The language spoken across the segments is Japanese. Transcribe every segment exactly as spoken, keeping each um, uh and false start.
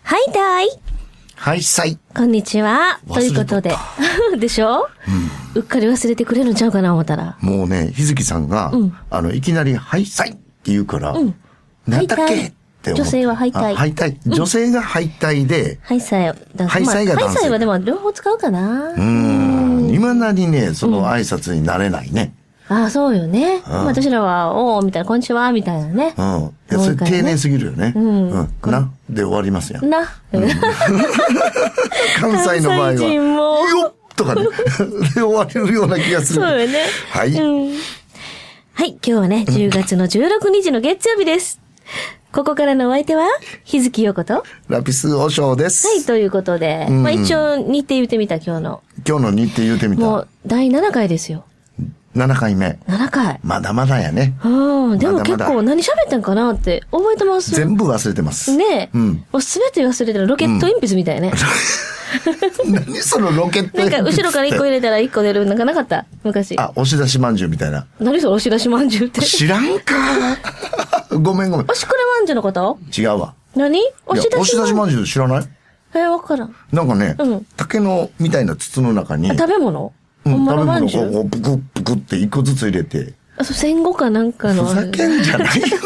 はいたい。 はいさい。 こんにちは。ということで。でしょ、うん、うっかり忘れてくれるんちゃうかな思ったら。 もうね、日月さんが、うん、あの、いきなり、はいさいって言うから、うん、なんだっけって思って。 女性ははいたい。 はいたい。女性がはいたいで、 はいさい。 はいさいが男性。 はいさいはでも両方使うかな。 うん。未だにね、その挨拶になれないね。 うん、ああ、そうよね。うん、私らは、おーみたいな、こんにちは、みたいなね。 うん。いや、それ丁寧すぎるよね。うん。うん、な、で終わりますやん。 な。うん、 関西の場合は、 関西人もよっとかね、で終わるような気がする。 そうよね。 はい。 うん、はい、今日はね、じゅうがつのじゅうろくにちの月曜日です。ここからのお相手は、日月陽子と、 ラピスおしょうです。 はい、ということで、うんうん、まあ一応日程言ってみた、今日の。 今日の日程言ってみた。 もう、だいななかいですよ。 ななかいめ。 ななかい。 まだまだやね。 うん。でも結構何喋ったんかなって覚えてます？ 全部忘れてます。 ねえ。うん。もうすべて忘れてる。ロケット鉛筆みたいね。 うん、何そのロケット鉛筆なんか後ろからいっこ入れたらいっこ出るなんかなかった昔。 あ、押し出しまんじゅうみたいな。 何それ押し出しまんじゅうって。 知らんかごめんごめん。 押しくれまんじゅうのこと？ 違うわ。 何？押し出しまんじゅう。押し出しまんじゅう知らない？ えー、わからん。 なんかね、うん、竹のみたいな筒の中に。 食べ物？ うん、食べ物をこう、ぷくぷくって一個ずつ入れて。 あ、そう、戦後かなんかの。 ふざけんじゃないよ。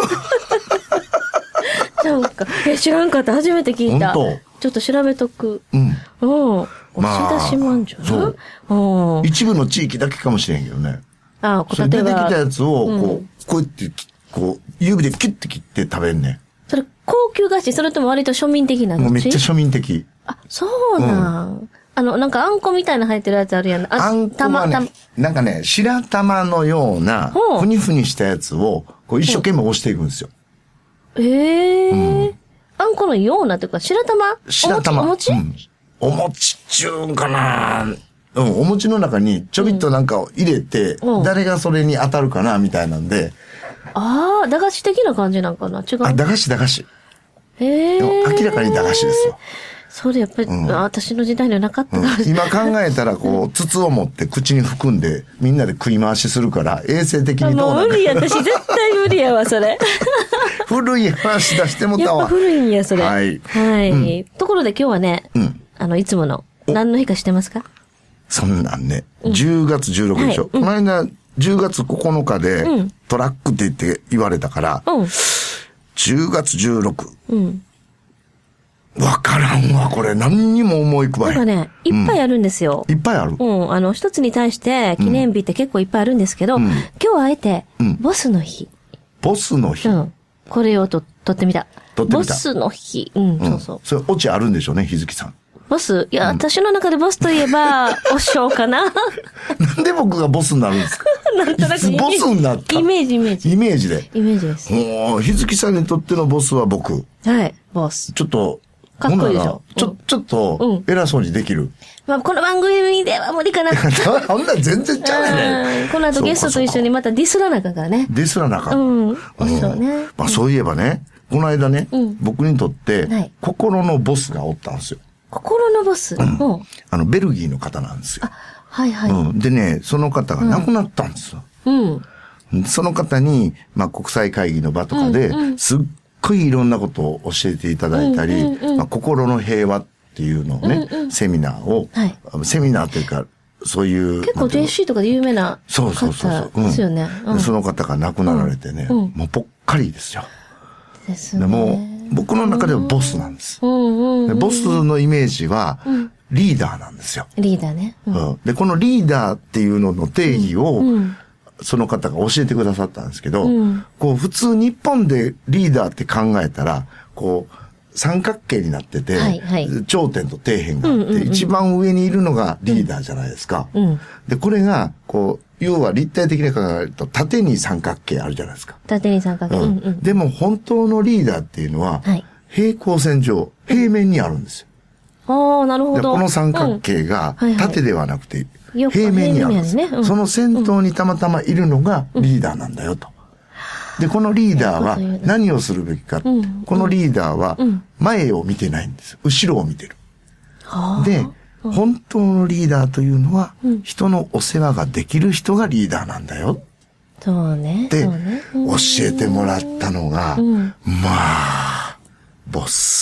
なんか、え、知らんかった。初めて聞いた。 本当？ ちょっと調べとく。 うん。 うん。押し出しまんじゅうな。 そう。うん。一部の地域だけかもしれんけどね。 ああ、 こう出てきたやつを、こう、うん、こうやって、こう、指でキュッて切って食べんねん。 それ、高級菓子？それとも割と庶民的なの？ もうめっちゃ庶民的。 あ、そうなん。うんあの、なんかあんこみたいな入ってるやつあるやん。 あ、あんこはね、なんかね、白玉のような、ふにふにしたやつを、こう一生懸命押していくんですよ。 ええーうん。あんこのようなというか、白玉？ 白玉。 お餅？ うん、お餅っちゅうんかな。うん、お餅の中にちょびっとなんかを入れて、うん、誰がそれに当たるかな、みたいなんで。 ああ、駄菓子的な感じなんかな？違う。 あ、駄菓子駄菓子。 へえー。 明らかに駄菓子ですよ。 それやっぱり、うん、私の時代にはなかったから、うん、 今考えたらこう、筒を持って口に含んで、みんなで食い回しするから、衛生的にどうなの？もう無理や、私絶対無理やわ、それ。 古い話出してもたわ。 やっぱ古いんや、それ。 はい。 はい。うん、ところで今日はね、うん、あの、いつもの、何の日か知ってますか？そんなんね、じゅうがつじゅうろくにちでしょ。はいうん、この間、じゅうがつここのかで、うん、トラックって言って言われたから、うん、じゅうがつじゅうろく。うんわからんわ、これ。何にも思い浮かばへん。 なんかね、いっぱいあるんですよ。 うん、いっぱいあるうん。あの、一つに対して記念日って結構いっぱいあるんですけど、うん、今日はあえて、ボスの日。 ボスの日うん。 これをと、撮ってみた。 撮ってみた。 ボスの日。うん、うん、そうそう。 それ、オチあるんでしょうね、日月さん。 ボスいや、うん、私の中でボスといえば、おしょうかな。 なんで僕がボスになるんですか？ なんとなく。 ボスになったイメージ、イメージ。 イメージで。 イメージです。 もう、日月さんにとってのボスは僕。 はい、ボス。 ちょっと、 かっこいいでしょ。 ちょ、ちょっと、偉そうにできる。うん、 まあ、この番組では無理かな。 ほんなら全然ちゃうね。 この後ゲストと一緒にまたディスらなあかんからね。 ディスらなあかん。 うん。そうね。 まあ、そういえばね、この間ね、僕にとって、心のボスがおったんですよ。 心のボス？うん。 あの、ベルギーの方なんですよ。 あ、はいはい。 うん。でね、その方が亡くなったんですよ。うん。その方に、まあ、国際会議の場とかで、すっごいいろんなことを教えていただいたり、まあ、心の平和っていうのをね、うんうん、セミナーを、はい、セミナーというか、そういう。 結構 ジェーシー とかで有名な方ですよね。 うん、その方が亡くなられてね、うん、もうぽっかりですよ。 ですね。 でもう、僕の中ではボスなんです。うんうん、ボスのイメージは、リーダーなんですよ。 リーダーね、 うんうん。で、このリーダーっていうのの定義を、うんうんその方が教えてくださったんですけど、うん、こう普通日本でリーダーって考えたら、こう三角形になってて、はいはい、頂点と底辺があって、うんうんうん、一番上にいるのがリーダーじゃないですか。うん、で、これが、こう、要は立体的に考えると縦に三角形あるじゃないですか。 縦に三角形。うんうん、でも本当のリーダーっていうのは、はい、平行線上、平面にあるんですよ。 ああ、なるほど。 この三角形が縦ではなくて、平面にあるんです。ねうん、その先頭にたまたまいるのがリーダーなんだよと。で、このリーダーは何をするべきか。うん、このリーダーは前を見てないんです。後ろを見てる。うん、で、本当のリーダーというのは、人のお世話ができる人がリーダーなんだよ。 そうね。 で、教えてもらったのが、うん、まあ、ボス。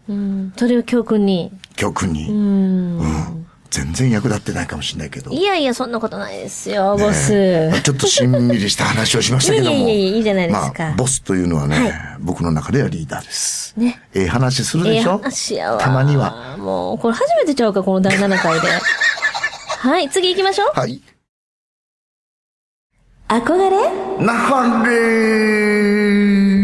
うん。それを教訓に。 教訓に。 うん。 うん。全然役立ってないかもしれないけど。 いやいや、そんなことないですよ、ボス。 ね、ちょっとしんみりした話をしましたけども。 いやいやいや、いいじゃないですか。 まあ、ボスというのはね、はい、僕の中ではリーダーです。ね。ええ話するでしょ？ええ話やわ。たまには。 もう、これ初めてちゃうか、このだいななかいで。はい、次行きましょう。はい。憧れ？ なんで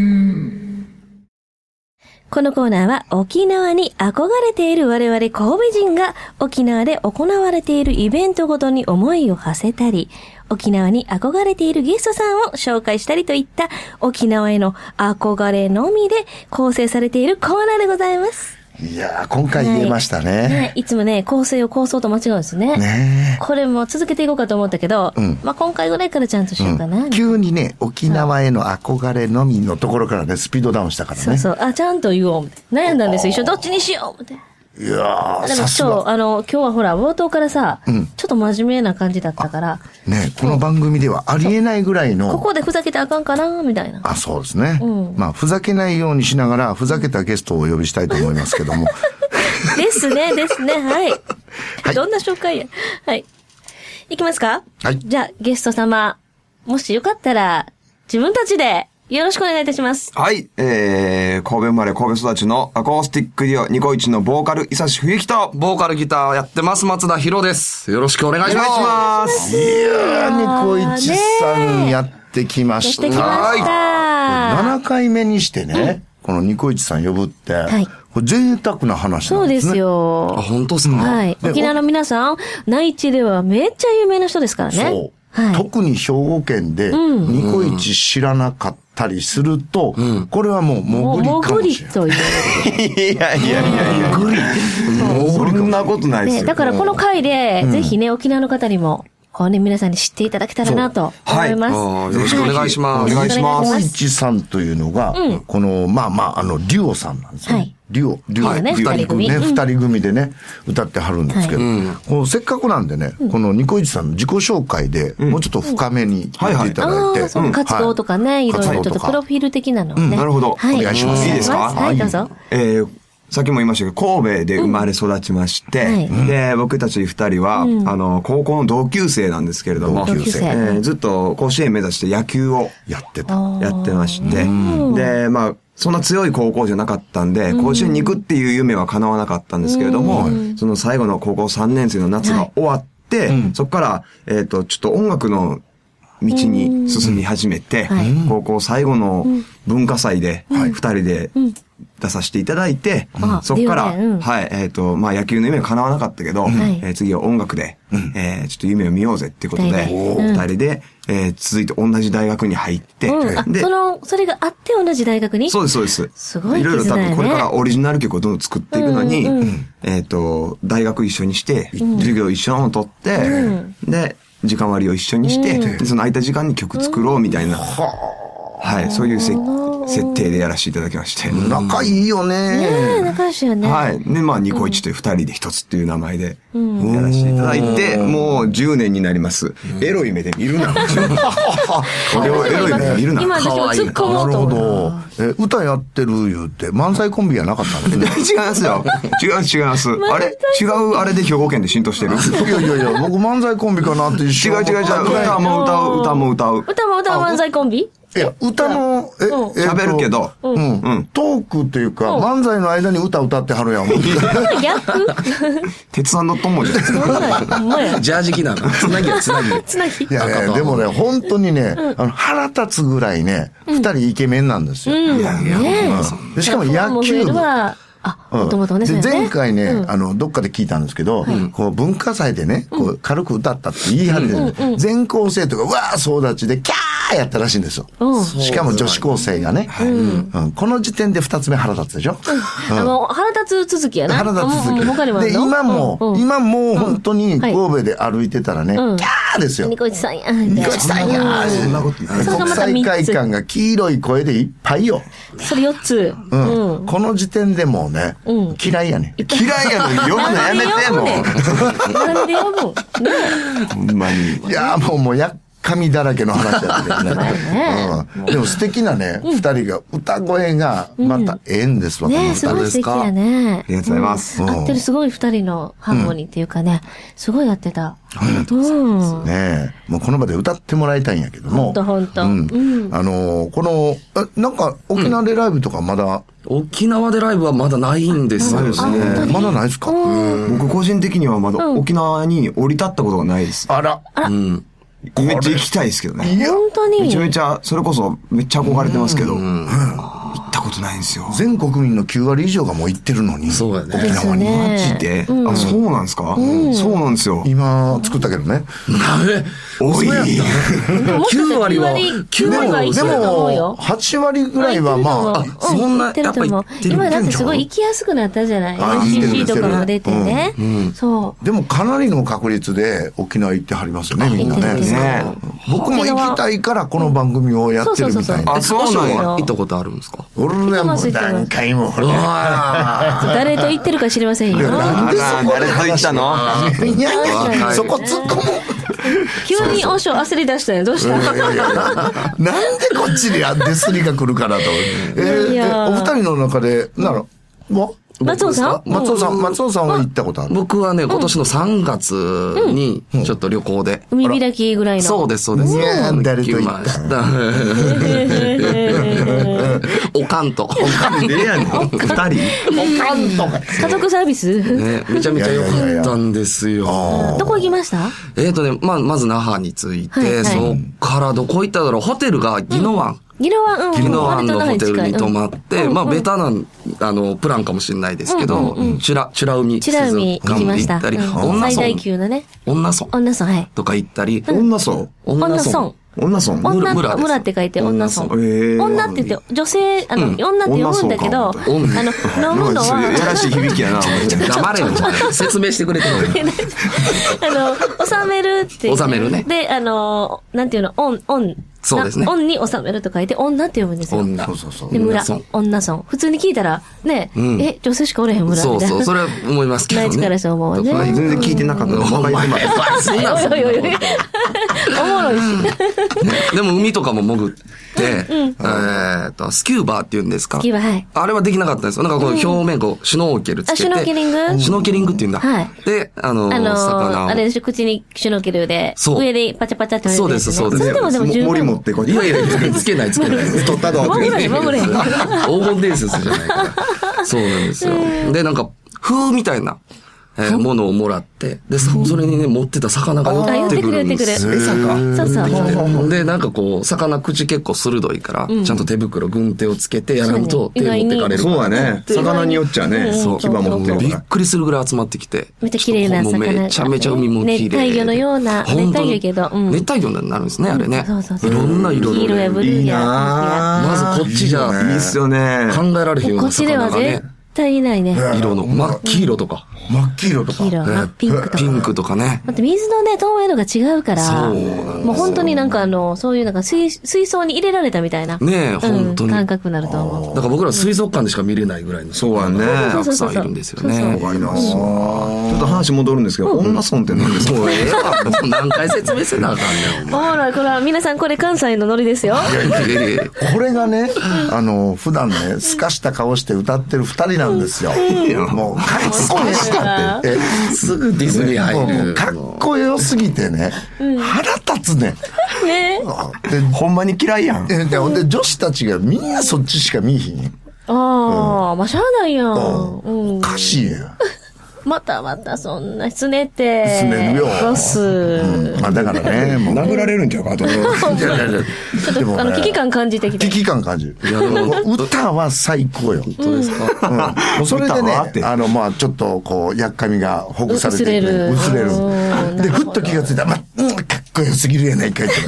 このコーナーは沖縄に憧れている我々神戸人が沖縄で行われているイベントごとに思いを馳せたり、沖縄に憧れているゲストさんを紹介したりといった沖縄への憧れのみで構成されているコーナーでございます。 いやー、今回言えましたね。はいね、いつもね、構成を構想と間違うんですね。ねこれも続けていこうかと思ったけど、うん、まあ今回ぐらいからちゃんとしようかな。うん、 急にね、沖縄への憧れのみのところからね、スピードダウンしたからね。 そうそう。あ、ちゃんと言おう。悩んだんですよ。一緒どっちにしようって。 いやー、 でもそう、あの、今日はほら、冒頭からさ、うん、ちょっと真面目な感じだったから。 ね、この番組ではありえないぐらいの。 ここでふざけてあかんかなみたいな。 あ、そうですね。うん、まあ、ふざけないようにしながら、ふざけたゲストをお呼びしたいと思いますけども。 ですね、ですね、はい。はい、どんな紹介や。はい。いきますか？はい。じゃあ、ゲスト様、もしよかったら、自分たちで、よろしくお願いいたします。 はい。えー、神戸生まれ神戸育ちのアコースティックデュオニコイチのボーカル、伊佐冬樹と、 ボーカルギターやってます、松田博です。よろしくお願いします。 お願いします。 いやー、ニコイチさんやってきました。 やってきました。 ななかいめにしてね、うん、このニコイチさん呼ぶって、はい、これ贅沢な話なんですね。 そうですよ。 あ、本当ですか？ はい。沖縄の皆さん、内地ではめっちゃ有名な人ですからね。そう。 はい、特に兵庫県で、ニコイチ知らなかったりすると、うん、これはもう、もぐりかもしれない。もぐりと言われる。 いやいやいやいや、もぐり。そんなことないですよ。 ね、だからこの回で、うん、ぜひね、沖縄の方にも、こうね、皆さんに知っていただけたらなと思います。 はい、よろしくお願いします。 お願いします。 ニコイチさんというのが、うん、この、まあまあ、あの、デュオさんなんですよ。はい。デュオ、デュオ、 ね、二人組ね、二人組でね、歌ってはるんですけど、こうせっかくなんでね、このニコイチさんの自己紹介で、もうちょっと深めに言っていただいて。 その活動とかね、いろいろちょっとプロフィール的なのをね。 なるほど。 お願いします。 いいですか？ はい、どうぞ。 えーさっきも言いましたけど、神戸で生まれ育ちまして、うん、で、僕たち二人は、うん、あの、高校の同級生なんですけれども、 同級生、 えー、ずっと甲子園目指して野球をやってた。 やってまして、で、まあ、そんな強い高校じゃなかったんで、甲子園に行くっていう夢は叶わなかったんですけれども、その最後の高校さんねん生の夏が終わって、はい、そこから、えっと、ちょっと音楽の道に進み始めて、はい、高校最後の文化祭で、二人で出させていただいて、うん、そこから、うん、はい、えっ、ー、と、まあ、野球の夢は叶わなかったけど、うん、えー、次は音楽で、うん、えー、ちょっと夢を見ようぜっていうことで、二人で、えー、続いて同じ大学に入って、 うん、で、その、それがあって同じ大学に？ そうです、そうです。 すごいですね。 いろいろ多分これからオリジナル曲をどんどん作っていくのに、うんうん、えっ、ー、と、大学一緒にして、うん、授業一緒のを取って、うん、で、時間割を一緒にして、うん、でその空いた時間に曲作ろうみたいな、うん、はい、そういうせ設定でやらせていただきまして。 仲いいよね。 ねえ、仲良しよね。 はい。で、まあ、ニコイチという二人で一つっていう名前で、やらせていただいて、もうじゅうねんになります。エロい目で見るな。俺をエロい目で見るな。 今私も突っ込もうと。 なるほど。え、歌やってる言うて、漫才コンビはなかったんですね。 違いますよ。違う違います。あれ違うあれで兵庫県で浸透してる。 いやいやいや、僕漫才コンビかなって一瞬。違う違う違う。歌も歌う、歌も歌う。 歌も歌う漫才コンビ？ いや、歌の、え、 喋るけど、 うん。トークっていうか、漫才の間に歌歌ってはるやん。 逆鉄腕の友じゃないですか。 ジャージ着なの。つなぎはつなぎ。 つなぎ。 いやね、でもね、本当にね、あの、腹立つぐらいね、二人イケメンなんですよ。いやいや、しかも野球部。 あ、もともとね。 前回ね、あの、どっかで聞いたんですけど、こう、文化祭でね、こう、軽く歌ったって言い張りで、全校生徒が、うわー総立ちで、キャーやったらしいんですよ。しかも女子高生がね。この時点で二つ目腹立つでしょ？ あの、腹立つ続きやな。 腹立つ続き。で、今も、今も本当に神戸で歩いてたらね、キャーですよ。 ニコイチさんや。 ニコイチさんや。そんなことない。国際会館が黄色い声でいっぱいよ。 それよっつ。 うん。この時点でもうね、嫌いやね。 嫌いやのに呼ぶのやめて、もう。 なんで呼ぶん？ ほんまに。 いや、もう、もう、厄神だらけの話だったけどね。 ねうん、でも素敵なね、二、人が、歌声がまたええんですわ、このね二人すごい素敵やね。 ありがとうございます。 合ってるすごい二人のハーモニーっていうかね、すごい合ってた。ありがとうございます。 ねえ、もうこの場で歌ってもらいたいんやけども。 ほんとほんと。 うん。あのー、この、あなんか沖縄でライブとかまだ、 沖縄でライブはまだないんですよね。 えまだないですか？ 僕個人的にはまだ沖縄に降り立ったことがないです。 あら。 うん。 めっちゃ行きたいですけどね。 本当に。 めちゃめちゃ、それこそめっちゃ憧れてますけど、行ったことないんですよ。 全国民のきゅう割以上がもう行ってるのに。 そうやね。 沖縄に。 マジで、あ、そうなんですか、そうなんですよ。 今作ったけどね。 え、 おい。 きゅう割は、 きゅう割は行ってると思うよ。 はち割ぐらいはまあ、 そんな、 行ってると思うやっぱ行ってる今だってすごい行きやすくなったじゃない。 あエヌシーシー行ってるとかも出てね。そでもかなりの確率で沖縄行ってはりますよね、みんな行ってるね。僕も行きたいからこの番組をやってるみたいな。 あ、そうなんや。 行ったことあるんですか？ 俺らも何回もほら。 う。誰と行ってるか知りませんよ。 なんでそこ誰と行ったの？ いやいや、そこ突っ込む。 急におしょ焦り出したよ。どうしたいやいやいやなんでこっちにディスりが来るかなと。えー、 いやお二人の中で、なら、わ松尾さん松尾さん、松尾さんは行ったことある？ 僕はね、今年のさんがつに、ちょっと旅行で。 海開きぐらいの。 そうです、そうです。 いやー誰と行った行きました。おかんと。 でやねん。二人おかんとか。 家族サービスね、めちゃめちゃ良かったんですよ。 どこ行きました？ えっとね、まあ、まず那覇に着いて、 はいはいそっからどこ行っただろう、ホテルが宜野湾。 宜野湾、うん。 宜野湾のホテルに泊まっって、まあ、ベタな、あの、プランかもしれないですけど、チュラ、チュラ海チュラ海行きました。 行ったり、 うん女最大村級のね。 女村女村、はい。 とか行ったり、 女村女村。 女村女、 村です村って書いて女村。 へー女って言って、女性、あの、女って読むんだけど、あ女の、飲むのは、 やらしい響きやな。 黙れよ、説明してくれてる。 あの、収めるっていう。 収めるねで、あの、なんていうの、オン、オン。 そうですねオンに収めると書いて、女って読むんですよ。 女。 そうそうそう。 で、村村、 女村。普通に聞いたら、ね、 んえ、女性しかおれへん村みたいな。 そうそう、それは思いますけどね。 内地からして思うわね。 全然聞いてなかったの。 お前、そんなんおいおいおいおい。おもろいし。 でも海とかも潜って、えっと、スキューバーって言うんですか？ スキューバーはいあれはできなかったんですよ。なんかこう表面こう、シュノーケルつけて。 あシュノーケリングシュノーケリングって言うんだ。 はいで、あの、 あのー、 魚を。 あれでしょ、口にシュノーケルで、 そう上でパチャパチャってやるやつねそうですそうですそれでもでも十分。 森持ってこうやっていやいやいや、つけないつけない。 取ったどう守れへん守れへん。 黄金伝説じゃないから。そうなんですよ。で、なんか、風みたいな、えーものをもらって、で、そそれにね、持ってた魚が寄ってくるんですよ。 あ寄ってくる寄ってくるそうそう。 で、なんかこう、魚口結構鋭いから、ちゃんと手袋、軍手をつけてやらんと手持ってかれる。 そうだね。魚によっちゃね、 そう牙持ってるびっから。 くりするぐらい集まってきて。 めっちゃ綺麗な魚がもうめちゃめちゃ海も綺麗で。 熱帯魚のような本当に熱帯魚やけどうん熱帯魚になるんですね、あれね。 そうそうそういろんな色のね。 黄色やブルーいいやなまずこっちじゃいいっすよね。 考えられへんようなこっちでは魚がね絶。対いないね。 色の、真っ黄色とか、 真っ黄色とか。 黄色、真っピンクとか。 ピンクとかね。 だって水のね、透明度が違うから、 そうなんですもう本当になんかあの、そういうなんか水水槽に入れられたみたいな。 ねえ、 うん本当に。 感だ覚になると思う。 から僕ら水族館でしか見れないぐらいの。 そうやね。 たくさんいるんですよね。 そうわかります。ちょっと話戻るんですけど、女村って何ですか？ もうええわ。もう何回説明せなあかんねん。 おもろい、これは皆さんこれ関西のノリですよ。 いやいやこれがね、あの、普段ね、すかした顔して歌ってる二人なんですよ。もう、かっこよしたって。えすぐディズニーもう入る。 かっこよすぎてね、腹立つね。 ねで、 ほんまに嫌いやん。 で、でほんで女子たちがみんなそっちしか見えひんやん。 ああ、まあしゃあないやん。 おうん。 かしいやん。 またまたそんな、すねて。 すねるよボス。 まあだからね、もう。 殴られるんちゃうかと。 いやいやいやちょっと、 でもねあの、危機感感じてきて。 危機感感じる。 いやでももう歌は最高よ。 本当ですか？ うん、もうそれで歌はってね、あの、まあちょっと、こう、やっかみがほぐされていくね、 薄れる薄れるうん。 で、ふっと気がついたら、まあ、うん、かっこよすぎるやないかいとかね。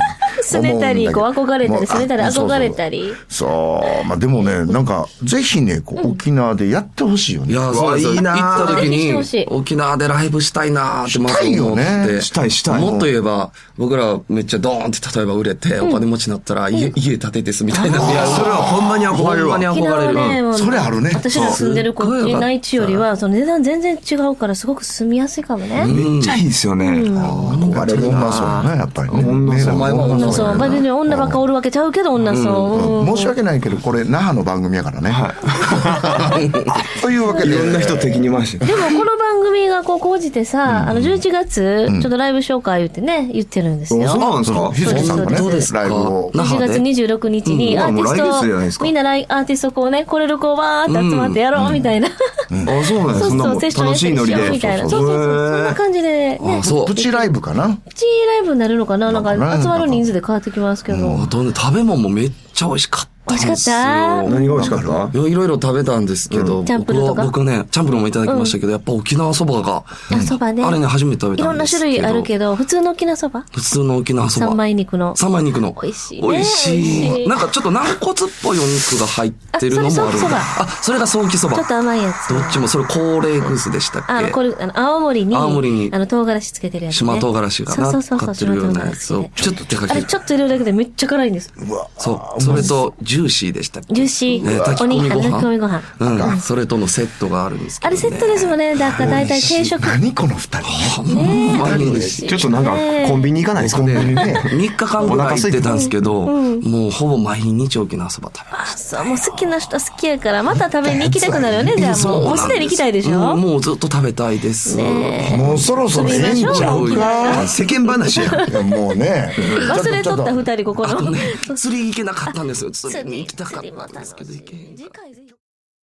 すねたり、こう憧れたり、すねたり、憧れたり。 そう。まあでもね、なんか、ぜひね、こう沖縄でやってほしいよね。 いや、そうですよ。 いいな行った時にぜひしてほしい、 沖縄でライブしたいなーってまずしたいよ思って。 ねしたいしたいもっと言えば、僕らめっちゃドーンって例えば売れて、お金持ちになったら、家、家建てですみたいな。いや、 それはほんまに憧れるわ。 ほんまに沖縄憧れる。 ね、もうそれあるね私ら住んでるこっち内地よりは、その値段全然違うから、すごく住みやすいかもね。 めっちゃいいですよね。憧れる女層な。 ね、やっぱりね。 女層ね前も女そう。まあ、別に女ばっかおるわけちゃうけど、女そう。 申し訳ないけど、これ、那覇の番組やからね。というわけで。 いろんな人敵に回して。 でもこの番組がこう講じてさ、あのじゅういちがつ、ちょっとライブ紹介言ってね、言ってるんですよ。 そうなんですか日月さんがねどうです、かライブを。 いちがつにじゅうろくにちにアーティもう来月じゃないですスト、 かみんなライアーティストこうね、来れる子わーって集まってやろうみたいな。 あ、そうなんです。 そうそんなもそう、セッションや楽ったりしよしいノリで。 うみたいな。そうそうそう。そんな感じでね。 あ、そう。 プチライブかな。 プチライブになるのかななんか集まる人数で変わってきますけど。 あとね、食べ物もめっちゃ美味しかったんですよ。 美味しかった何が美味しかったいやいろいろ食べたんですけど、 チャンプルーとか僕は、僕ね、チャンプルーもいただきましたけど、やっぱ沖縄そばが、 あ、そばね。 あれね、初めて食べいろんなたんですけど。 種類あるけど、普通の沖縄そば普通の沖縄そば。 三枚肉の。 三枚肉の。 美味しいね美味し美味しい。 いなんかちょっと軟骨っぽいお肉が入ってるのもあるんだ。 あそれソーキそばあ、それがソーキそば。 ちょっと甘いやつ。 どっちも、それ高麗グスでしたっけ？ あの、これ、あの、青森に、 青森にあの、唐辛子つけてるやつ、ね。 島唐辛子がな、 そうそうそうかってるようなやつを島唐辛子、 ちょっと手かけて。 あれちょっと入れるだけでめっちゃ辛いんです。 うわ。 そう。それと、ジューシーでしたっけ？ ジューシー、 えー炊き込みごお肉、炊き込みご飯。 飯。 うん。それとのセットがあるんですけど、ね。 あれセットですもんね。だから大体定食。 何この二人ね。 ほんまに美味しい。 ちょっとなんか、コンビニ行かないですか僕ね。 ね、みっかかんぐらい行ってたんですけど、もうほぼ毎日沖縄そば食べまあ、 した。 そう、もう好きな人好きやから、また食べに行きたくなるよね、じゃあもう。もうすでに行きたいでしうょんもうずっと食べたいです。 もうそろそろええんちゃうか。 世間話や。 いやもうね。 忘れとった二人、ここの。 ね、釣り行けなかったんですよ。釣りに行きたかったんですけど、行けへん。 次回ぜひ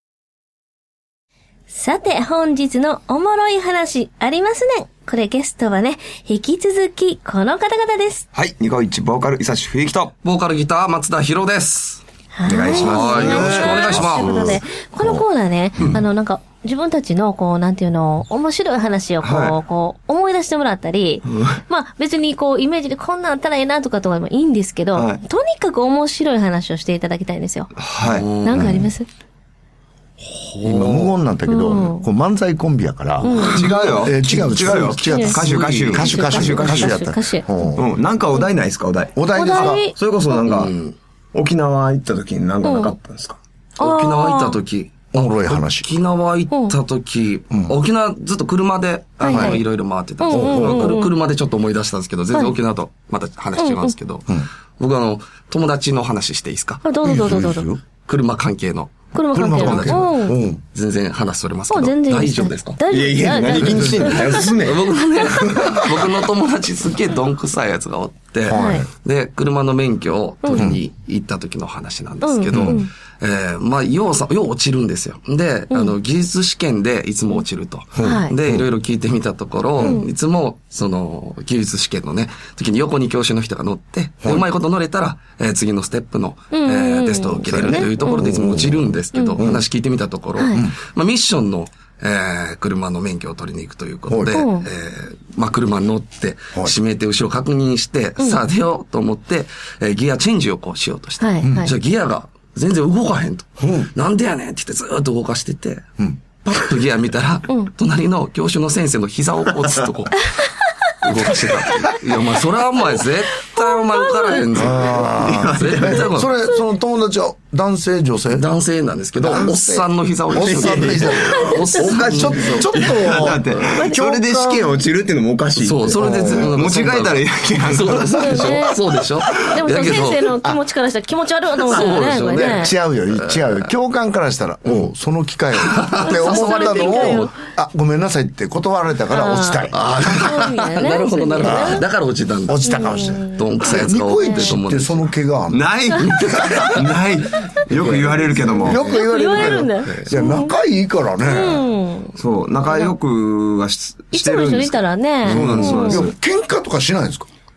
さて、本日のおもろい話ありますね。これゲストはね、引き続きこの方々です。 はい、ニコイチボーカル、伊佐冬樹と。 ボーカルギター、松田博です。 お願いしますはい、よろしくお願いします。 ということで、このコーナーね、あの、なんか、自分たちの、こう、なんていうの、面白い話を、こう、 はいこう、思い出してもらったり、まあ、別に、こう、イメージでこんなんあったらええなとかとかでもいいんですけど、 はいとにかく面白い話をしていただきたいんですよ。 はい。 なんかあります？ 今無言なんだけど、こう漫才コンビやから。 違うよ。 えー違う違うよ。 違う歌手、歌手。 歌手、歌手、歌手やった。 歌手うんうん。なんかお題ないですか、お題。 お題ですか？ お題それこそなんか、沖縄行った時になんかなかったんですか？ 沖縄行った時。 おもろい話。 沖縄行った時、沖縄ずっと車で、あの、 はいはいいろいろ回ってたんですけうんうんうんうんど、車でちょっと思い出したんですけど、全然沖縄とまた話違うんですけど、僕あの、友達の話していいですか？ あ、どうぞどうぞどうぞ。 車関係の。 車関係の。 車関係うん。 うん。 全然話それますけど、 あ全然いい大丈夫ですか？ 大丈夫いやいや、何気にしてんの早進め。 僕のね、僕の友達すっげえどんくさいやつがおって、 はいで、車の免許を取りに行った時の話なんですけど、 うんうんえー、まあ、ようさ、よう落ちるんですよ。で、あの、技術試験でいつも落ちると。 はいで、いろいろ聞いてみたところ、いつも、その、技術試験のね、時に横に教師の人が乗って、でうまいこと乗れたら、えー次のステップの、えーテストを受けれるというところでいつも落ちるんですけど、話聞いてみたところ、まあ、ミッションの、えー車の免許を取りに行くということで、 はいえーまあ、車に乗って、閉めて後ろ確認して、さあ出ようと思って、えーギアチェンジをこうしようとして、 はいはいじゃあギアが全然動かへんと。なんでやねんって言ってずーっと動かしてて、パッとギア見たら、隣の教師の先生の膝をこうずっとこう、動かしてたっていう。いや、お前、それはお前、絶対お前受からへんぞ。絶対お前それ、その友達は男性、女性？ 男性なんですけど、おっさんの膝をおっさんの膝。 おっさんのちょっと、ちょっと、 だって、それで試験落ちるっていうのもおかしい。 そう、それで全部持ち替えたらいいやん。 そうそうでしょそうでしょでもそのやけど先生の気持ちからしたら気持ち悪いと思ったよね、 そうでしょうねこれね。 違うよ、違うよ。教官からしたら、おうその機会をって思ったのを、あ、ごめんなさいって断られたから落ちたい。 そうみたいなねなるほど、なるほど。だから落ちたんだ。 落ちたかもしれない。 どんくさいやつニコが多いイチってと思うんですその毛があんの？ ないないよく言われるけども。 よく言われるけど。 言われるんだよいや、仲いいからね。 そう、仲良くはしいしてつも一緒にいたるんですけど。 らね。 そうなんです、そうなんいや、 です。 喧嘩とかしないんですか？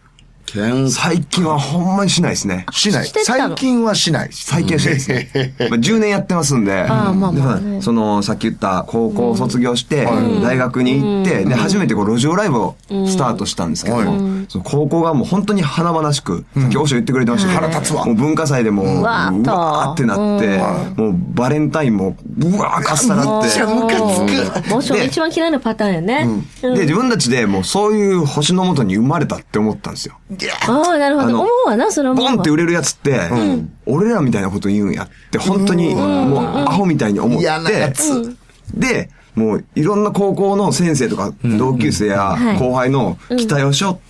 最近はほんまにしないですね。 しない。最近はしない。 最近はしないですね。まあじゅうねんやってますんで。 ああ、まあまあね。 その、さっき言った高校を卒業して、大学に行って、で、初めてこう路上ライブをスタートしたんですけども、その高校がもう本当に華々しく、さっきおしょ言ってくれてましたけど、腹立つわ。もう文化祭でもう、うわーってなって、もうバレンタインも、うわーかっさらって。めっちゃムカつく。 もしも一番嫌いなパターンやね。 で、自分たちでもうそういう星の下に生まれたって思ったんですよ。 ああ、なるほど。思うわな、それは。 ボンって売れるやつって、俺らみたいなこと言うんやって、本当にもうアホみたいに思って、で、もういろんな高校の先生とか同級生や後輩の期待をしょって、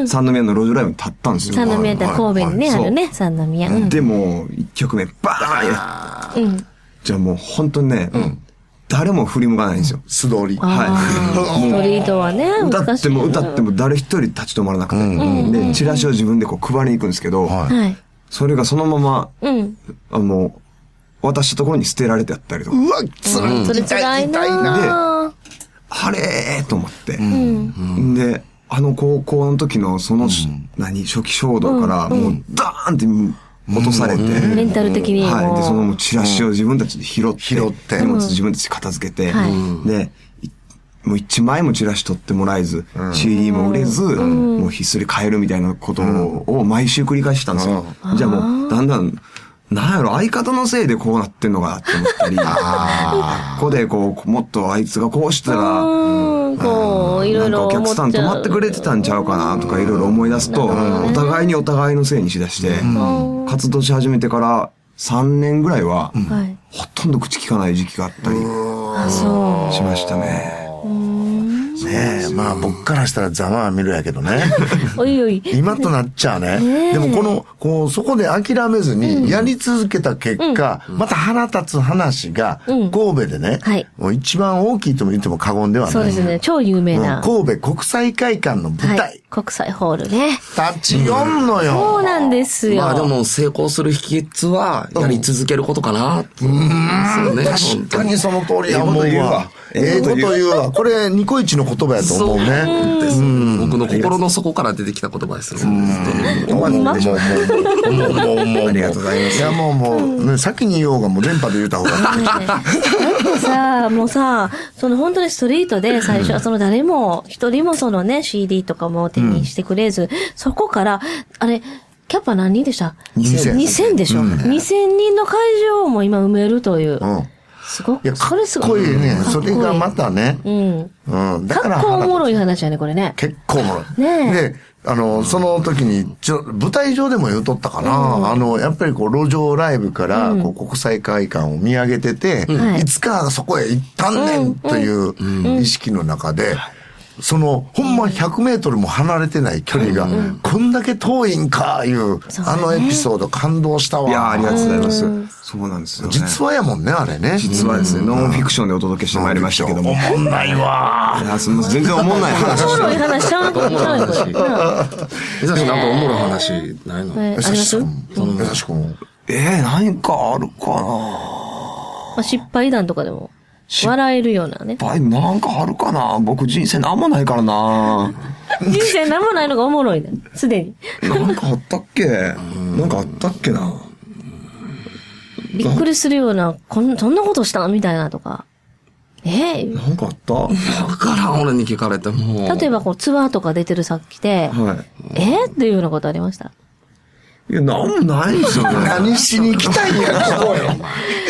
三宮の路上ライブに立ったんですよ。 三宮って神戸にね、あるね、三宮。 でも、一曲目、バーンやじゃあもう本当にね、誰も振り向かないんですよ。 素通り。 はい。 ストリートはね、 歌っても歌っても誰一人立ち止まらなくて。で、チラシを自分でこう配りに行くんですけど、それがそのまま、あの、渡したところに捨てられてあったりとか。 うわ、つらい。 それ辛いな。 で、あれーと思って。で、あの高校の時のその、何、初期衝動から、もうダーンって落とされて。 メンタル的に。 はい。で、そのチラシを自分たちで拾って、 拾って、 荷物自分たちで片付けて、で、もう一枚もチラシ取ってもらえず、シーディー も売れず、もうひっそり買えるみたいなことを毎週繰り返したんですよ。じゃあもう、だんだん、なんやろ、相方のせいでこうなってんのかなって思ったり、ここでこう、もっとあいつがこうしたら、 こう、いろいろ。 お客さん泊まってくれてたんちゃうかなとかいろいろ思い出すと、お互いにお互いのせいにしだして、活動し始めてからさんねんぐらいは、ほとんど口聞かない時期があったりしましたね。 ねえ、まあ僕からしたらざまあ見るやけどね。 おいおい。 今となっちゃうね。でもこの、こう、そこで諦めずにやり続けた結果、また腹立つ話が、神戸でね、もう一番大きいとも言っても過言ではない。 そうですね、超有名な。 神戸国際会館の舞台。 国際ホールね。 立ちよんのよ。 そうなんですよ。 まあでも成功する秘訣は、やり続けることかな。 うん。確かにその通りや思うわ。ええこと言うわ。これ、ニコイチの言葉やと思うね。 そうです。僕の心の底から出てきた言葉ですよ。 もう、もう、もう、もう、もう、ありがとうございます。いや、もう、もう、先に言おうが、もう電波で言うた方がいい。 さあ、もうさ、その本当にストリートで最初はその誰も、一人もそのね、シーディー とかも手にしてくれず、そこから、あれ、キャパ何人でした ?にせん。にせんでしょ、うん、にせんにんの会場も今埋めるという。うんすごく、 いや、それすごいね。それがまたね。うん。うん。 だから。結構おもろい話やね、これね。 結構おもろい。ねで、あの、その時に、ちょ、舞台上でも言うとったかな。うん、あの、やっぱりこう、路上ライブから、こう、国際会館を見上げてて、うん、いつかそこへ行ったんねんという意識の中で、その、ほんまひゃくメートルも離れてない距離が、こんだけ遠いんか、いう、あのエピソード感動したわ。 いや、ありがとうございます。そうなんですよね。 実話やもんね、あれね。 実話ですね。ノンフィクションでお届けしてまいりましたけども。 おもんないわ。 いや、すみません。全然おもんない話おもろい話しちゃうのかもしれない。 江崎なんかおもろい話ないの？ 江崎くん。江崎くん。 ええ、何かあるかな。 失敗談とかでも。笑えるようなね。 失敗なんかあるかな。僕人生なんもないからな。 人生なんもないのがおもろいね。すでに。 なんかあったっけなんかあったっけな。 びっくりするような、こん、そんなことしたみたいなとか。えー、なんかあったわからん、俺に聞かれても。 例えばこうツアーとか出てるさっきで、はい、えー、っていうようなことありました？ いや、なんもないんですよね。 何しに行きたいんや、ここよ。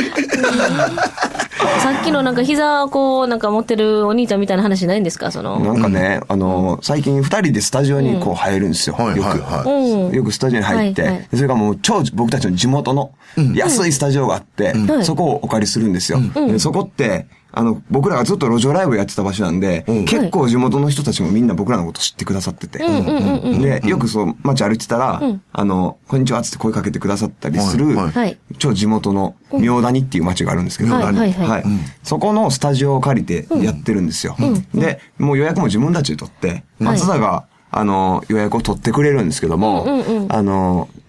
さっきのなんか膝をこうなんか持ってるお兄ちゃんみたいな話ないんですかその。 なんかね、あの、最近二人でスタジオにこう入るんですよ。よく。よくスタジオに入って、それがもう超僕たちの地元の安いスタジオがあって、そこをお借りするんですよ。そこって、あの、僕らがずっと路上ライブやってた場所なんで、うん、結構地元の人たちもみんな僕らのこと知ってくださってて。で、よくそう、街歩いてたら、うん、あの、こんにちはっつって声かけてくださったりする、はいはい、超地元の明谷っていう街があるんですけど、はいはいはい、そこのスタジオを借りてやってるんですよ。うん、で、もう予約も自分たちで取って、松田が、あの、予約を取ってくれるんですけども、あの、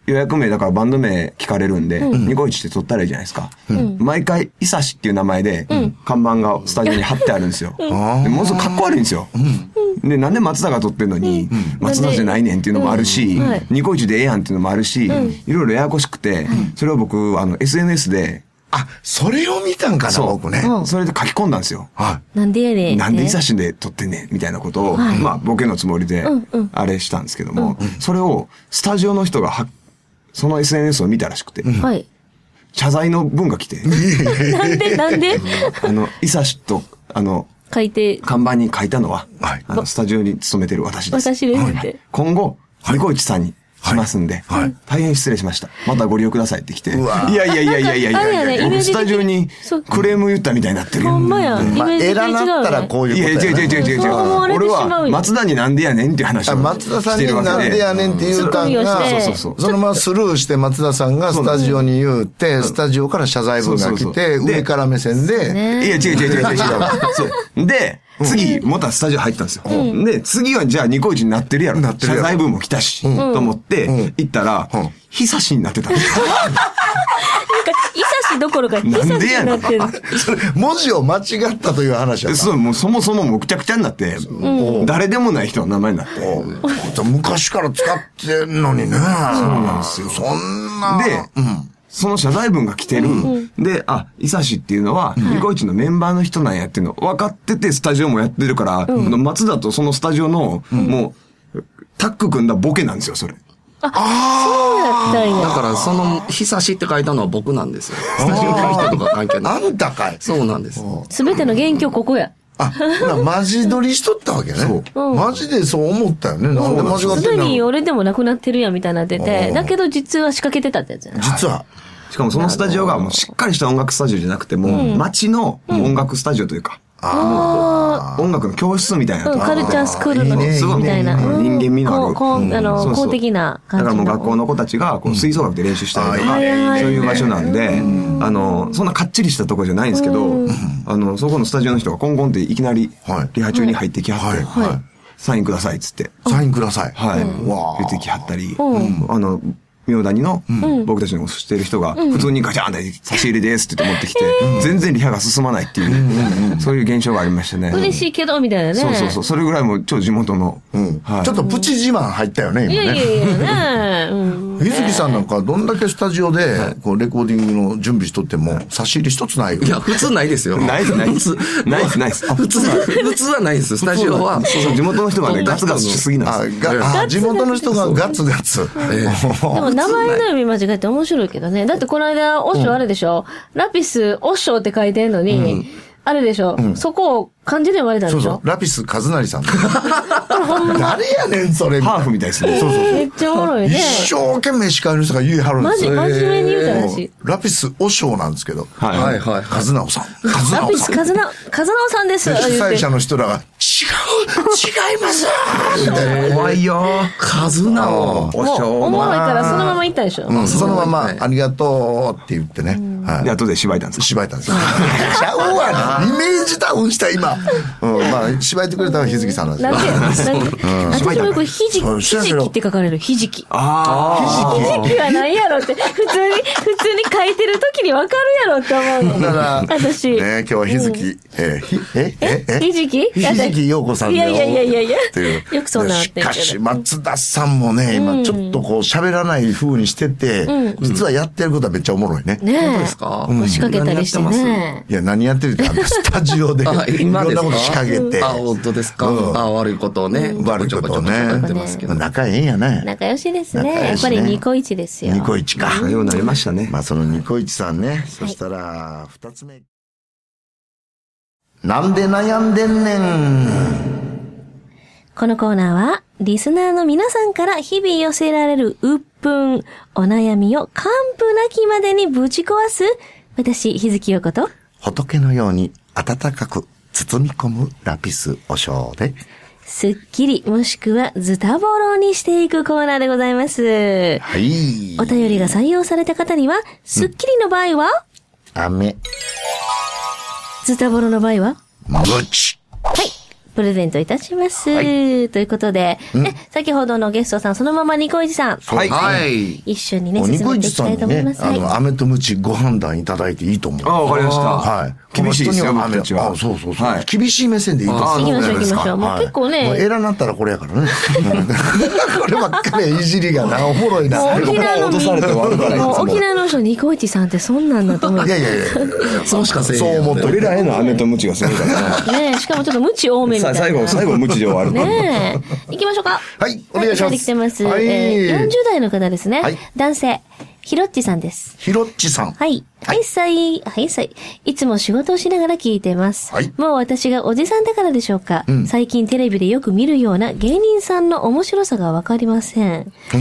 予約名だからバンド名聞かれるんで、ニコイチって取ったらいいじゃないですか。毎回、イサシっていう名前で、看板がスタジオに貼ってあるんですよ。でものすごくかっこ悪いんですよ。で、なんで松田が撮ってんのに、松田じゃないねんっていうのもあるし、ニコイチでええやんっていうのもあるし、いろいろややこしくて、それを僕、あの、エスエヌエス で、 あ、それを見たんかな、僕ね。 それで書き込んだんですよ。 はい。なんでやねん。 なんでイサシで撮ってんねん、みたいなことを、まあ、ボケのつもりで、あれしたんですけども、それを、スタジオの人がは、その エスエヌエス を見たらしくて、はい。謝罪の文が来て。 なんでなんであの、イサシと、あの、 書いて。 看板に書いたのは、はい、あの、スタジオに勤めてる私です。 私ですって。 今後、ニコイチさんにしますんで、はい、大変失礼しました。またご利用くださいって来て。いやいやいやいやいやいやいや、僕スタジオにクレーム言ったみたいになってるよ。 ほんまや。 まあ、エラなったらこういうことや。 いや、違う違う違う違う違う。俺は、松田になんでやねんっていう話を松田さんになんでやねんって言うたんが、 そうそうそう。 そのままスルーして松田さんがスタジオに言うて、スタジオから謝罪文が来て、上から目線で。 いや、違う違う違う違う違う。そう。で、次、またスタジオ入ったんですよ。で、次はじゃあニコイチになってるやろ。謝罪文も来たし、と思って、行ったら、ヒサシになってたんですよ。 なんか、イサシどころかヒサシになってる。 文字を間違ったという話やった。 そう、もうそもそもむちゃくちゃになって、誰でもない人の名前になって。 昔から使ってんのにね。そうなんですよ。 そんな。 で、その謝罪文が来てる。で、あ、イサシっていうのは、ニコイチのメンバーの人なんやっていうの分かってて、スタジオもやってるから、松田とそのスタジオの、もう、タッグ組んだボケなんですよ、それ。 あ、そうやったんや。 だから、その、ひさしって書いたのは僕なんですよ。スタジオの人とか関係ない。 あんたかい。 そうなんです。 すべての元凶ここや。 あ、マジ撮りしとったわけね。そう。マジでそう思ったよね。なんで間違ってんの？ すでに俺でもなくなってるやんみたいになってて、だけど実は仕掛けてたってやつやね。 実は。 しかもそのスタジオがもうしっかりした音楽スタジオじゃなくても、街の音楽スタジオというか、あ音楽の教室みたいなところ、 カルチャースクールのみたいな。 人間味のある。 こう、あの、公的な感じ。 だからもう学校の子たちがこう吹奏楽で練習したりとか、そういう場所なんで、あの、そんなかっちりしたところじゃないんですけど、あの、そこのスタジオの人がコンコンっていきなりリハ中に入ってきはって、サインくださいっつって。 サインください。 はい。言ってきはったり、あの、妙谷の僕たちの知ってる人が普通にガチャンって差し入れですって持ってきて、全然リハが進まないっていう、そういう現象がありましたね。 嬉しいけど、みたいなね。 そうそうそう。それぐらいも超地元の。 ちょっとプチ自慢入ったよね、今ね。 いやいやいやね。 日月さんなんかどんだけスタジオでこうレコーディングの準備しとっても差し入れ一つないよ。 いや、普通ないですよ。 ないです、ないです。ないです、ないです。 普通、普通はないです。スタジオは。 そうそう、地元の人がね、ガツガツしすぎなんですよ。 あ、地元の人がガツガツ。 でも名前の読み間違えて面白いけどね。だってこの間、オッショあれでしょ、ラピス、オッショって書いてんのに、あれでしょ、そこを漢字で読まれたんでしょ。そうそう。 ラピス和成さん。誰やねん、それ。 ハーフみたいですね。そうそうそう。 めっちゃおもろいね。 一生懸命司会の人が言い張るんですよ。 マジ、真面目に言うたらしい。 ラピスオショーなんですけど。 はいはいはい。 和直さん。 ラピス和直、和直さんです。 主催者の人らが、違う違いますみたいな。 怖いよ和直。 おしょう。おもろいからそのまま行ったでしょ。 うん、そのまま、ありがとうって言ってね。 はい。で、後で芝居たんですか？ 芝居たんですよ。ちゃうわ、イメージダウンした今。うん、まあ、芝居てくれたのは日月さんなんですよ。 なんで、なんで。私もよくひじき、ひじきって書かれる、ひじき。 ああ。ひじきは何やろって、普通に、普通に書いてる時にわかるやろって思うの。 だから、 私。 ね、今日は日月、え、ひ、え、え、 え、ひじきひじき陽子さんだよ。 いやいやいやいやっていう。 よくそうなってんけど。 しかし、松田さんもね、今ちょっとこう喋らない風にしてて、実はやってることはめっちゃおもろいね。 ねえ。 本当ですか？ 仕掛けたりしてね。 いや、何やってるって、あの、スタジオで、いろんなこと仕掛けて。 あ、本当ですか？あ、悪いことをね。 悪いことをね。仲ええんやね。 仲良しですね。やっぱりニコイチですよ。 ニコイチか。 ようになりましたね。 まあ、そのニコイチさんね。そしたら、二つ目。なんで悩んでんねん。 このコーナーは、リスナーの皆さんから日々寄せられる鬱憤、お悩みを完膚なきまでにぶち壊す、私、日月陽子と、 仏のように温かく包み込むラピスお尚で、 すっきりもしくはズタボロにしていくコーナーでございます。 はい。 お便りが採用された方には、すっきりの場合は、 雨。 ズタボロの場合は、 ムチ。 はい。 プレゼントいたします。 はい、 ということで、ね、先ほどのゲストさん、そのままニコイチさん。 はい。 はい。 一緒にね、進めていきたいと思います。 ニコイチさんにね、あの、飴とムチご判断いただいていいと思う。 あ、わかりました。 はい。 厳しいですよ、僕たちは。 あ、そうそうそう。はい、厳しい目線でいいと思う。 行きましょう行きましょう。もう結構ね。 もうエラになったらこれやからね。こればっかりいじりがな、おもろいな。 沖縄の落とされて終わるから。もう沖縄の人、ニコイチさんってそんなんだと思う。 いやいやいや。 そうしかせえへん。 そう思って。 俺らへの飴とムチがすごいからね。ねしかもちょっとムチ多めみたいな。 最後、最後ムチで終わる。 ね行きましょうか。 はい、お願いします。 来てます。はい、えー、よんじゅう代の方ですね。はい、男性。ひろっちさんです。 ひろっちさん。 はい。はい、さい。はい、さい。いつも仕事をしながら聞いてます。はい。もう私がおじさんだからでしょうか。うん、最近テレビでよく見るような芸人さんの面白さがわかりません。うん。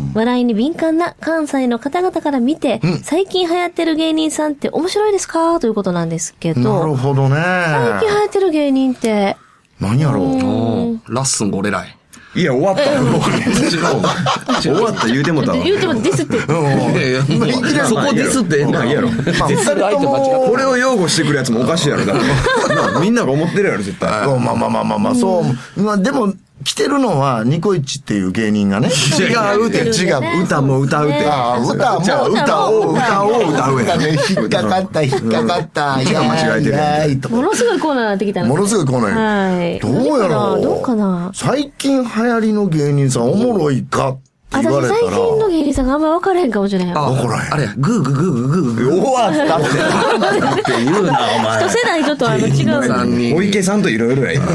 笑いに敏感な関西の方々から見て、うん、最近流行ってる芸人さんって面白いですかということなんですけど。 なるほどね。 最近流行ってる芸人って。 何やろう。 ラッスンゴレライ。 いや、終わった。違う。終わった言うてもたわ。 言うてもディスって。 そこディスってええな。 いいやろ。 ディスる相手間違って。 これを擁護してくるやつもおかしいやろ。だからみんなが思ってるやろ、絶対。 まあまあまあまあまあ、そう。まあでも、来てるのは、ニコイチっていう芸人がね。 違うって、違う。歌も歌うって。 ああ、歌も歌を、歌を歌うやん。 引っかかった、引っかかった。いや、 間違えてる。 ものすごいコーナーになってきたの。 ものすごいコーナー。はい。どうやろう。 どうかな。 最近流行りの芸人さんおもろいかって言われたら。 私最近の芸人さんがあんま分からへんかもしれへん。 分からへん。 あれ、グーグーグーグーグーグー。 終わったって。って言うな、お前。 一世代ちょっとあの違う。 お池さんといろいろや、今。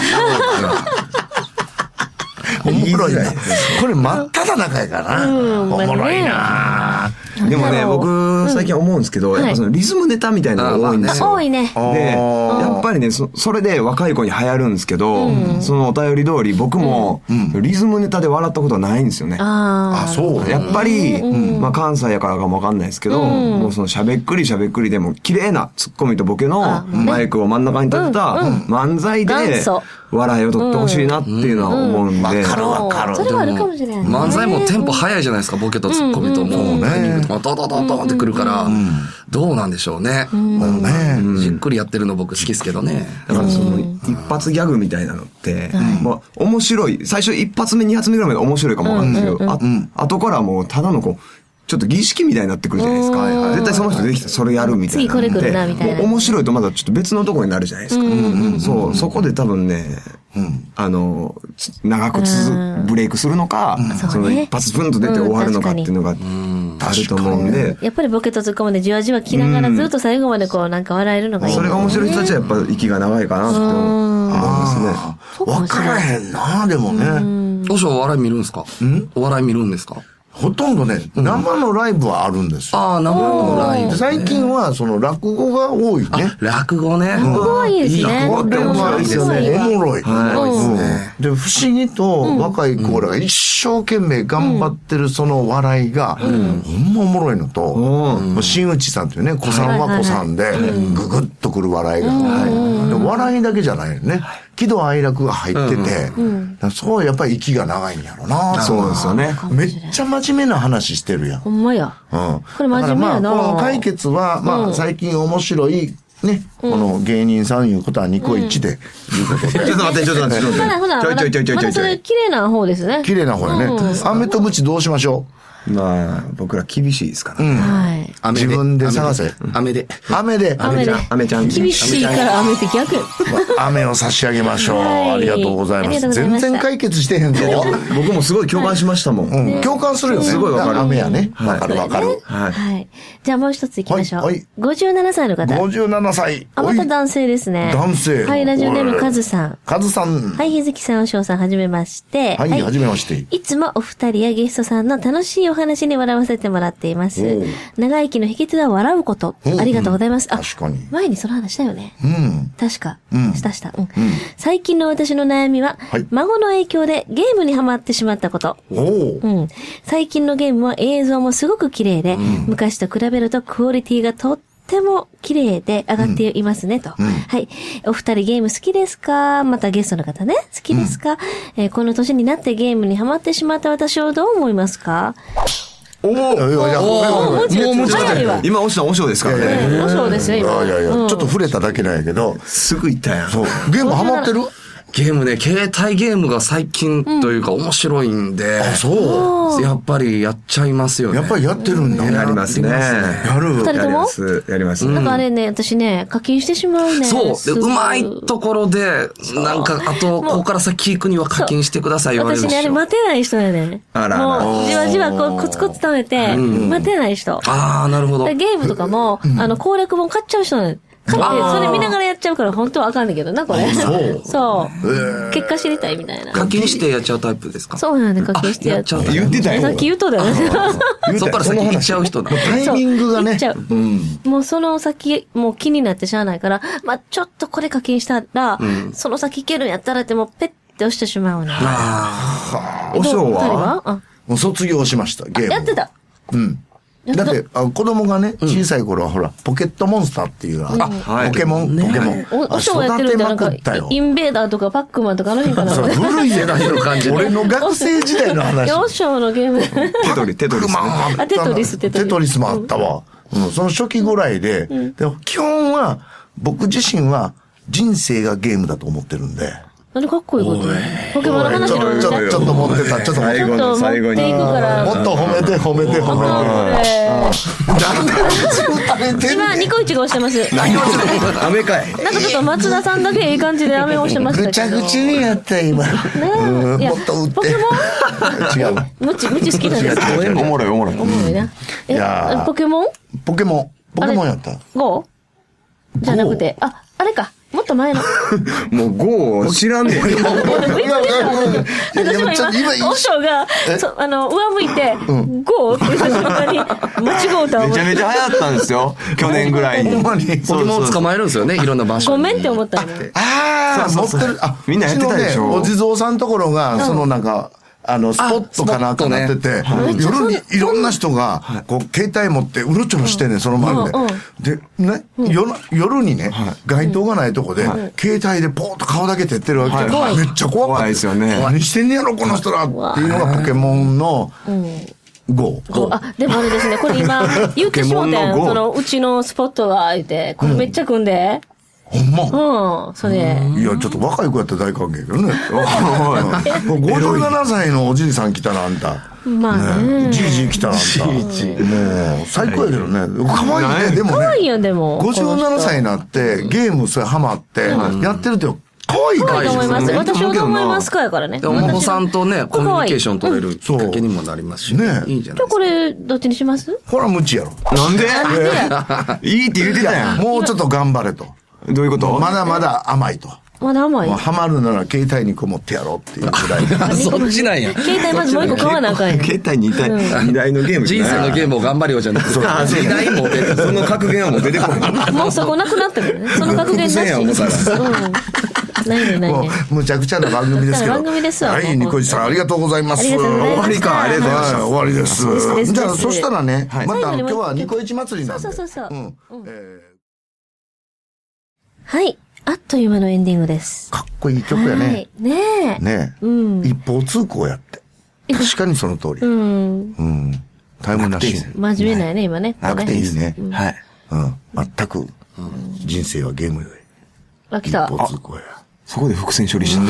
おもろいな。これ真っ只中やからな。おもろいな。 でもね、僕、最近思うんですけど、やっぱそのリズムネタみたいなのが多いんですよ。 多いね。 で、やっぱりね、それで若い子に流行るんですけど、そのお便り通り僕もリズムネタで笑ったことはないんですよね。 ああ、そう。 やっぱり、まあ関西やからかもわかんないですけど、もうそのしゃべっくりしゃべっくりでも綺麗なツッコミとボケのマイクを真ん中に立てた漫才で笑いを取ってほしいなっていうのは思うんで。わかるわかる。 それはあるかもしれない。 漫才もテンポ早いじゃないですか、ボケとツッコミともうタイミングとかドドドドってくるから、どうなんでしょうね。じっくりやってるの僕好きですけどね。 だからその一発ギャグみたいなのって、まあ面白い。最初一発目二発目ぐらいまで面白いかもわかんないですけど、後からもうただのこう、ちょっと儀式みたいになってくるじゃないですか。絶対その人出てきたらそれやるみたいな。 次これ来るなみたいな。 面白いとまだちょっと別のところになるじゃないですか。そう、そこで多分ね、あの、長く続ブレイクするのか、その一発プンと出て終わるのかっていうのがあると思うんで。 やっぱりボケとツッコミでじわじわ来ながらずっと最後までこうなんか笑えるのがいい。 それが面白い人たちはやっぱ息が長いかなって思いますね。 わからへんな、でもね。 どうしよう、お笑い見るんですか？お笑い見るんですか？ ほとんどね、生のライブはあるんですよ。 ああ、生のライブ。 最近は、その、落語が多いね。 落語ね。 落語はいいですね。 落語ってうまいですよね。おもろい。 はい。 で、不思議と、若い子らが一生懸命頑張ってるその笑いが、ほんまおもろいのと、新内さんというね、子さんは子さんで、ぐぐっとくる笑いが。笑いだけじゃないよね。喜怒哀楽が入ってて、そうやっぱり息が長いんやろな。 そうですよね。 めっちゃ真面目な話してるやん。 ほんまや。 うん。 これ真面目やな。 この解決は、まあ最近面白い、ね、この芸人さんいうことはニコイチで、いうことで。 ちょっと待って、ちょっと待って、ちょっと待って。ちょいちょいちょいちょいちょい。 まだそれ綺麗な方ですね。 綺麗な方やね。飴とムチどうしましょう？ まあ、僕ら厳しいですからね。 はい。 自分で探せ。 飴で。 飴で。 飴で。 飴ちゃん。 厳しいから飴って逆。 飴を差し上げましょう。ありがとうございます。全然解決してへんぞ。 僕もすごい共感しましたもん。 共感するよね。 すごいわかる。 飴やね。わかるわかる。 はい。じゃあもう一つ行きましょう。ごじゅうななさいの方。 ごじゅうななさい。 あ、また男性ですね。 男性。 はい、ラジオネームカズさん。 カズさん。 はい、日月さん、おしょうさん、はじめまして。 はい、はじめまして。 いつもお二人やゲストさんの楽しいお話に笑わせてもらっています。長生きの秘訣は笑うこと。ありがとうございます。あ、 確かに。 前にその話したよね。 うん。 確か。したした。うん。最近の私の悩みは、孫の影響でゲームにハマってしまったこと。 おうん。 最近のゲームは映像もすごく綺麗で、昔と比べるとクオリティがとってとても綺麗で上がっていますね、と、うん。はい。お二人ゲーム好きですか？またゲストの方ね、好きですか？うん、えー、この年になってゲームにハマってしまった私をどう思いますか？ おお、いやいや、 もうもうちょっと今押したおしょうですからね。 おしょうですよ、今。 いやいやいや、ちょっと触れただけなんやけど。 すぐ行ったやん。 そう。ゲームハマってる？ ゲームね、携帯ゲームが最近というか面白いんで。 あ、そう。 やっぱりやっちゃいますよね。 やっぱりやってるんだ。 やりますね。 やる。 二人ともやります。やります。 なんかあれね、私ね、課金してしまうね。 そう。で、うまいところで、なんか、あと、ここから先行くには課金してください言われるんですよ。 私ね、あれ待てない人やね。 あらもう、じわじわこう、コツコツ貯めて、待てない人。 ああ、なるほど。 ゲームとかも、あの、攻略本買っちゃう人なの。買って、それ見ながらやっちゃうから本当はあかんねんけどな、これ。そう。そう。結果知りたいみたいな。 課金してやっちゃうタイプですか？ そうなんで課金してやっちゃう。 言ってたよ。 さっき言うとだよね。 そっから先行っちゃう人だ。 タイミングがね。 もうその先、もう気になってしゃあないから、まあちょっとこれ課金したら、その先いけるんやったらってもうペッて押してしまうね。 ああ。おしょうはもう卒業しました、ゲーム。 やってた。 うん。だって、あ子供がね、小さい頃はほら、ポケットモンスターっていう、ポケモン、ポケモン。 お、おしょうやってるんで、なんか、インベーダーとかパックマンとかあの辺かな。 そう、古い世代の感じ。俺の学生時代の話。 おしょうのゲーム。 テトリ、テトリス。 あ、テトリス、テトリス。 テトリスもあったわ。うん、その初期ぐらいで、でも基本は、僕自身は人生がゲームだと思ってるんで。 なんでかっこいいことポケモンの話ちょっと、ちょっと持ってた、ちょっと最後の最後に。 もっと褒めて、褒めて、褒めて。 今、ニコイチが押してます。 飴かい。 なんかちょっと松田さんだけいい感じで飴押してましたけど。 ぐちゃぐちゃにやった、今。もっと打って。 ポケモン違う。ムチ、ムチ好きなんですか？ おもろい、おもろい。 おもろいな。え、ポケモンポケモン。ポケモンやった。 ゴーじゃなくて、あ、あれか。もっと前の。 もうゴーを知らんねん。 私も今、おしょうが、あの、上向いて、ゴーって言った瞬間に、間違うた。 めちゃめちゃ流行ったんですよ。去年ぐらいに。 ポケモン捕まえるんですよね、いろんな場所。 ごめんって思ったよ。 ああ、持ってる。あ、 みんなやってたでしょ。 お地蔵さんところが、そのなんか、あの、スポットかなんかなってて、夜にいろんな人が、こう、携帯持ってうろちょろしてね、その周りで。で、ね、夜にね、街灯がないとこで、携帯でポーッと顔だけ照ってるわけ。めっちゃ怖かった。 ですよね。 何してんねやろ、この人らっていうのがポケモンの、ゴー。 あ、でもあれですね、これ今、言ってしもうてん、その、うちのスポットが開いて、これめっちゃ組んで。 ほんまうん、それ。 いや、ちょっと若い子やったら大歓迎けどね。ごじゅうななさいのおじいさん来たらあんた。 まあね。 じいじ来たらあんた。もう、最高やけどね。可愛いね、でもね。 可愛いやん、でも。 ごじゅうななさいになって、ゲームそれハマって、やってるって可愛いから。可愛いと思います。私はどう思いますかやからね。 お孫さんとね、コミュニケーション取れるきっかけにもなりますし。ね。いいんじゃないですか。 これ、どっちにします？ ほら、無知やろ。 なんでいいって言ってたやん。 もうちょっと頑張れと。 どういうこと？ まだまだ甘いと。 まだ甘い。 ハマるなら携帯にこもってやろうっていうぐらい。 そっちなんや。 携帯まずもう一個買わなあかんやん。 携帯に台、二台のゲーム。 人生のゲームを頑張れよじゃなくて、二台も出てその格言はもう出てこない。 もうそこなくなったけどね。その格言なし。ないねないね。 むちゃくちゃな番組ですけど。 番組ですわ。 はい、ニコイチさんありがとうございます。終わりか、ありがとうございます。 終わりです。じゃあ、そしたらね、また今日はニコイチ祭りなんで。 そうそうそう。はい。あっという間のエンディングです。 かっこいい曲やね。 ねえ。 ねえ。一方通行やって。確かにその通り。うん。うん。タイムなし。 真面目ないね、今ね。 なくていいね。 はい。 うん。全く、人生はゲームより。 あ、来た。 一方通行や。 そこで伏線処理した。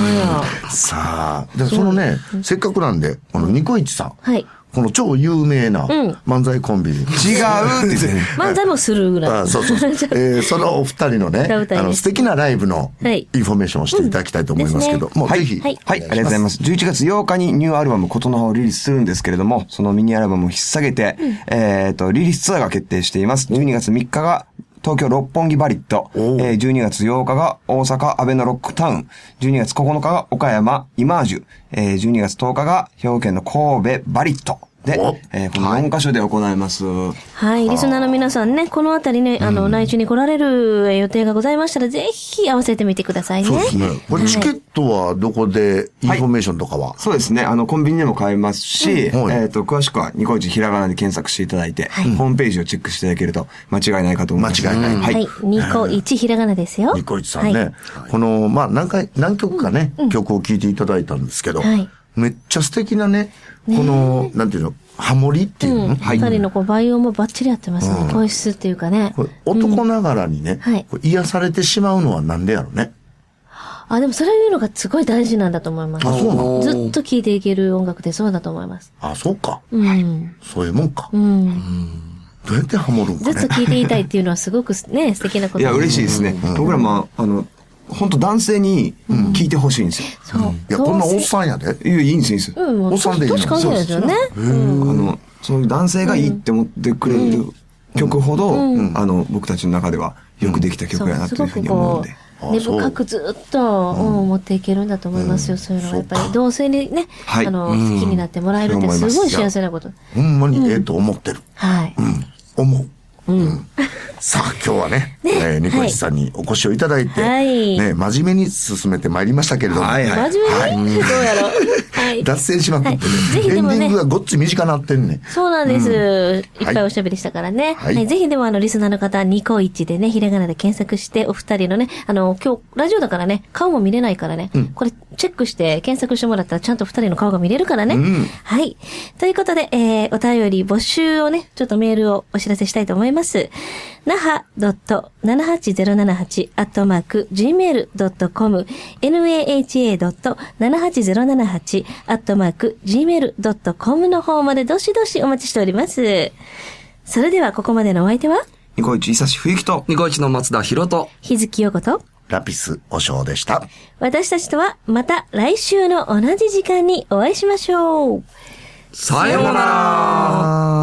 さあ、で、そのね、せっかくなんで、このニコイチさん。 はい。 この超有名な漫才コンビで、違うって言って漫才もするぐらい。 あそうそうそう。えー、そのお二人のね、あの素敵なライブのインフォメーションをしていただきたいと思いますけど、 うん、 もうぜひ、 はい。はい、ありがとうございます。じゅういちがつようかにニューアルバムことの葉をリリースするんですけれども、そのミニアルバムを引っ提げて、うん、えっと、リリースツアーが決定しています。じゅうにがつみっかが、東京六本木バリット、えー、じゅうにがつようかが大阪アベノロックタウン、じゅうにがつここのかが岡山イマージュ、えー、じゅうにがつとおかが兵庫県の神戸バリット。で、えー、このよんカ所で行います。 はい。リスナーの皆さんね、このあたりね、あの、内地に来られる予定がございましたら、ぜひ合わせてみてくださいね。 そうですね。これチケットはどこで、インフォメーションとかは、はい、 そうですね。あの、コンビニでも買えますし、うん、えっ、ー、と、詳しくはニコイチひらがなで検索していただいて、はい、ホームページをチェックしていただけると間違いないかと思います。 間違いない。 はい。ニコイチひらがなですよ。 ニコイチさんね。はい、この、まあ、何回、何曲かね、うん、曲を聴いていただいたんですけど、はい、めっちゃ素敵なね、この、なんていうの、ハモリっていうの、うん、 はい。二人のこうバイオもバッチリやってますね。うん、声質っていうかね。 これ男ながらにね、うん、はい、癒されてしまうのはなんでやろね。 あ、でもそういうのがすごい大事なんだと思います。 あ、そうなの？ ずっと聴いていける音楽ってそうだと思います。 あ、そうか。 うん。 そういうもんか。 うん。 どうやってハモるんかね。 ずっと聴いていたいっていうのはすごくね、素敵なこと。 いや、嬉しいですね。僕らも、あの、本当男性に聞いてほしいんですよ。 そう。 いや、こんなおっさんやで。 いや、いいんですよ、いいんですよ。 うん、 おっさんでいいの。 年関係ないですよね。 あの、そういう男性がいいって思ってくれる曲ほど、あの、僕たちの中ではよくできた曲やなというふうに思うんで。 根深くずっと、うん、持っていけるんだと思いますよ。そういうのはやっぱり同性にね、あの、好きになってもらえるってすごい幸せなこと。 ほんまにええと思ってる。 はい。 うん。思う。うん。さあ、今日はね、えー、ニコイチさんにお越しをいただいて、はい、ね、真面目に進めてまいりましたけれども。 はいはい。 真面目に、はい、どうやろう。はい。 脱線しまくってね。ぜひでもね。エンディングがごっつ短なってんね。 そうなんです。いっぱいおしゃべりしたからね。はい。ぜひでもあの、リスナーの方、ニコイチでね、ひらがなで検索して、お二人のね、あの、今日、ラジオだからね、顔も見れないからね、これ、チェックして検索してもらったら、ちゃんと二人の顔が見れるからね。はい。ということで、えー、お便り募集をね、ちょっとメールをお知らせしたいと思います。那覇 ドットななはちゼロななはち アットマーク ジーメール ドットコム ナハ はちゼロななはち アットマーク ジーメール ドットコム の方までどしどしお待ちしております。それではここまでのお相手はニコイチ伊佐冬樹とニコイチの松田博と日月陽子とラピスおしょうでした。 私たちとはまた来週の同じ時間にお会いしましょう。 さようなら。